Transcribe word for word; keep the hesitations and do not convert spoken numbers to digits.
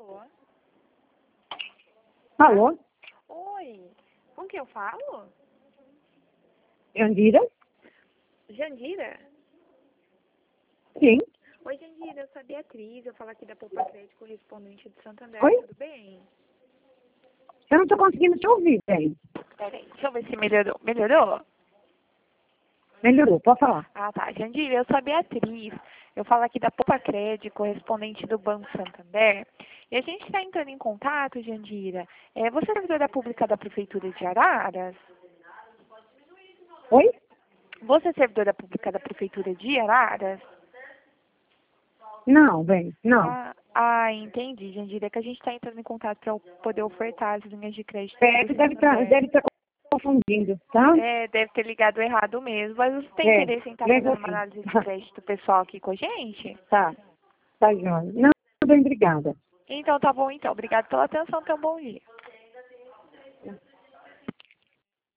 Alô? Alô? Oi, com quem eu falo? Jandira? Jandira? Sim. Oi, Jandira, eu sou a Beatriz, eu falo aqui da Poupa Crédito, correspondente de Santander, Oi? tudo bem? Eu não tô conseguindo te ouvir, bem. Peraí, deixa eu ver se melhorou. Melhorou? Melhorou, pode falar. Ah, tá. Jandira, eu sou a Beatriz, eu falo aqui da Poupa Crédito, correspondente do Banco Santander, e a gente está entrando em contato, Jandira. É, você é servidora pública da Prefeitura de Araras? Oi? Você é servidora pública da Prefeitura de Araras? Não, bem, não. Ah, ah, entendi, Jandira, é que a gente está entrando em contato para poder ofertar as linhas de crédito É, do você deve estar Santander. deve tá confundindo, tá? É, deve ter ligado errado mesmo, mas você tem É, interesse em estar lembra fazendo uma assim. análise de crédito pessoal aqui com a gente? Tá, tá, João. Não, tudo bem, obrigada. Então tá bom então, obrigado pela atenção, tenha um bom dia.